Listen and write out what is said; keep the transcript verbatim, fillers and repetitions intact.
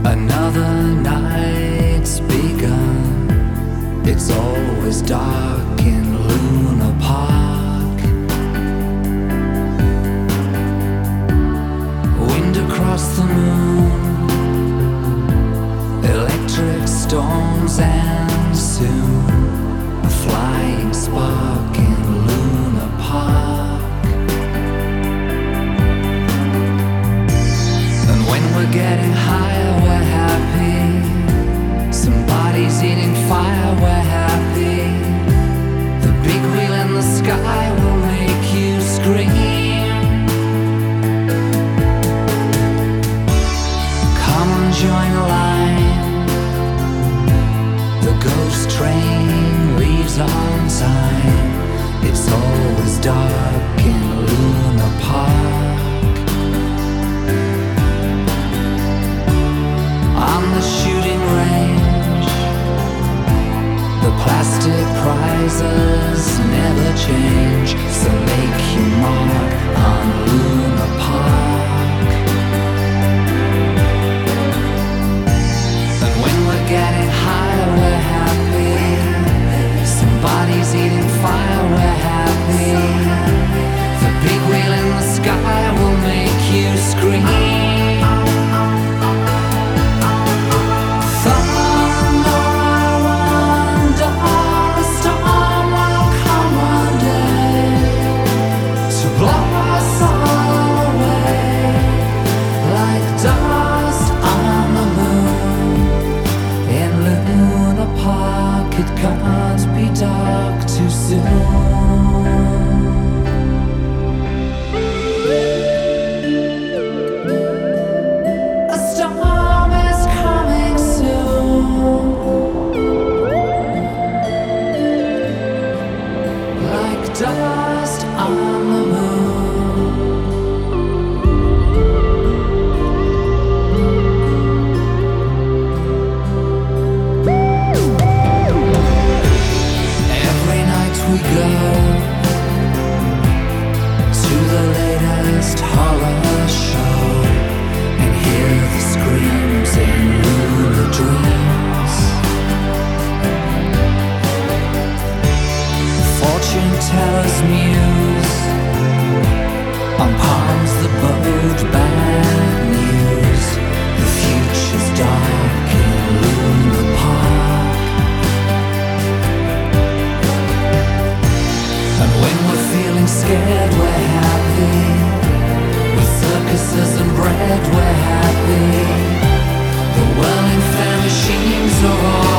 Another night's begun. It's always dark in Luna Park. Wind across the moon, electric storms, and soon a flying spark in Luna Park. And when we're getting higher, we're happy. Somebody's eating fire, we're happy. The big wheel in the sky will make you scream. Come and join the line. The ghost train leaves on time. It's always dark in Luna Park. On the shooting range, the plastic prizes never change. So make your mark on Luna Park. And when we're getting higher, we're happy. Somebody's eating fire, we're happy. The big wheel in the sky will make you scream. It can't be dark too soon. A storm is coming soon, like dust on the moon. We go to the latest horror show and hear the screams in Luna dreams. Fortune tellers muse on palms that bode bad news. The future's dark in Luna Park. And when we're feeling scared, we're happy. With circuses and bread, we're happy. The whirling fan machines are all